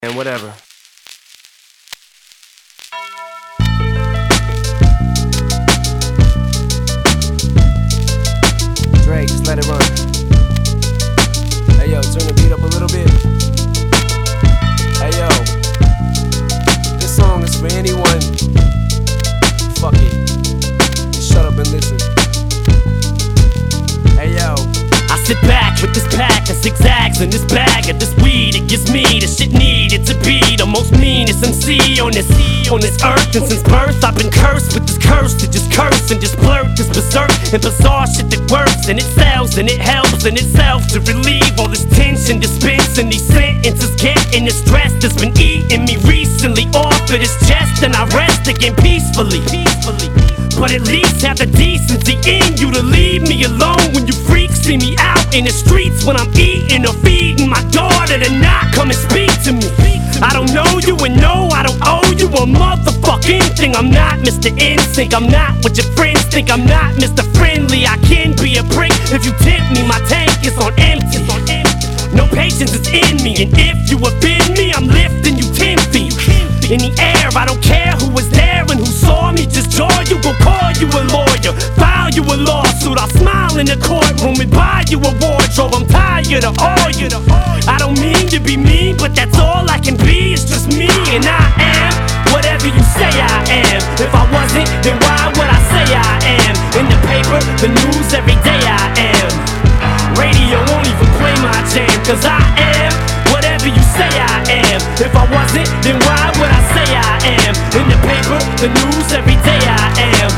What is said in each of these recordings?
And whatever. Drake, just let it run. Hey yo, turn the beat up a little bit. Hey yo, this song is for anyone. Fuck it, just shut up and listen. Hey yo, I sit back with this pack of zigzags and this bag of this weed. It gives me the shit needed to be the most meanest MC on this earth. And since birth I've been cursed with this curse to just curse and just blurt this berserk and bizarre shit that works. And it sells and it helps in itself to relieve all this tension, dispensing these sentences, getting the stress that's been eating me recently off of this chest. And I rest again peacefully. But at least have the decency in you to leave me alone when you freaks see me out in the streets when I'm eating or feeding my daughter to not come and speak to me. I don't know you and no, I don't owe you a motherfucking thing. I'm not Mr. NSYNC, I'm not what your friends think. I'm not Mr. Friendly, I can be a prick if you tempt me. My tank is on empty. No patience is in me, and if you offend me, I'm lifting you 10 feet in the air. I don't care who was there and who saw me. Just jaw you, will call you a lawyer, file you a lawsuit. I'll smile in the courtroom and buy you a wardrobe. I'm tired of all you. I don't mean to be mean, but that's all I can be. It's just me, and I am whatever you say I am. If I wasn't, then why would I say I am? In the paper, the news, every day I am. Radio won't even play my jam, cause I am whatever you say I am. If I wasn't, then why would I say I am? In the paper, the news, every day I am.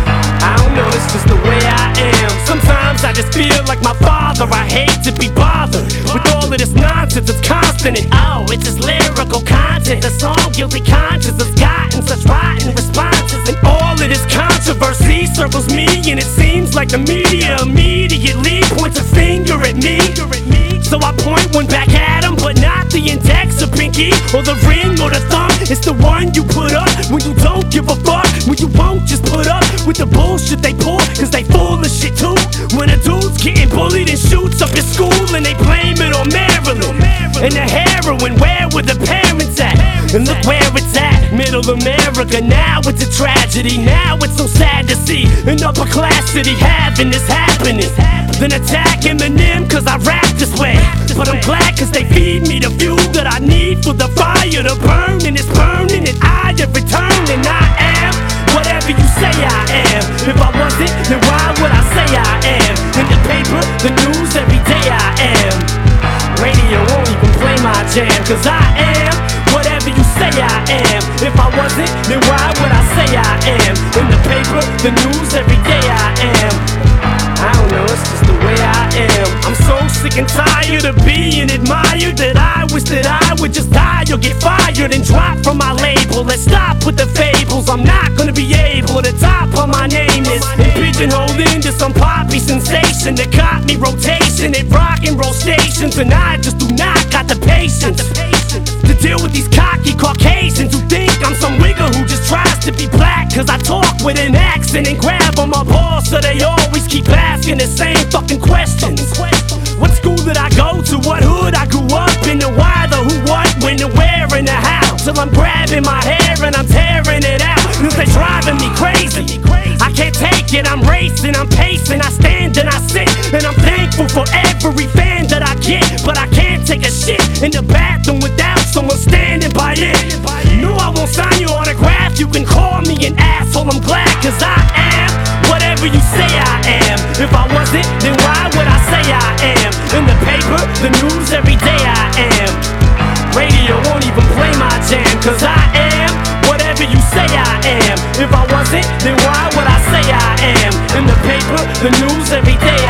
I don't know, it's just the way I am. Sometimes I just feel like my father. I hate to be bothered with all of this nonsense. It's constant and oh, it's just lyrical content. The song Guilty Conscience has gotten such rotten responses, and all of this controversy circles me, and it seems like the media immediately points a finger at me. So I point one back at him, but not the index or pinky or the ring or the thumb. It's the one you put up when you don't give a fuck, when you won't just put up with the bullshit they pull, cause they full of shit too. When a dude's getting bullied and shoots up his school, and they blame it on Maryland and the heroin, where were the parents at? And look where it's at, middle America. Now it's a tragedy, now it's so sad to see an upper class city having this happening. Then attack Eminem cause I rap this way, but I'm glad cause they feed me the fuel that I need for the fire to burn. And it's burning and I have returned, and I am whatever you say I am. If I wasn't, then why would I say I am? In the paper, the news, every day I am. Radio won't even play my jam, cause I am whatever you say I am. If I wasn't, then why would I say I am? In the paper, the news, every day I am. I don't know, it's just the way I am. I'm so sick and tired of being admired that I wish that I would just die or get fired and drop from my label. Let's stop with the fables. I'm not gonna be able to top how my name is and pigeonholed into some poppy sensation that caught me rotation at rock and roll stations, and I just do not got the patience to deal with these cocky Caucasians who think I'm some wigger who just tries to be black cause I talk with an accent and grab on my balls, so they always keep asking the same fucking questions. What school did I go to? What hood I grew up in? The why, the who, what, when, the where, and the how. Till I'm grabbing my hair and I'm tearing it out, cause they driving me crazy. I can't take it, I'm racing, I'm pacing, I stand and I sit, and I'm thankful for every fan that I get. But I can't take a shit in the bathroom without someone standing by it. No, I won't sign your autograph, you can call me an asshole, I'm glad cause I am whatever you say I am. If I wasn't, then why would I say I am? In the paper, the news, every day I am. Radio won't even play my jam, cause I am whatever you say I am. If I wasn't, then why would I say I am? In the paper, the news, every day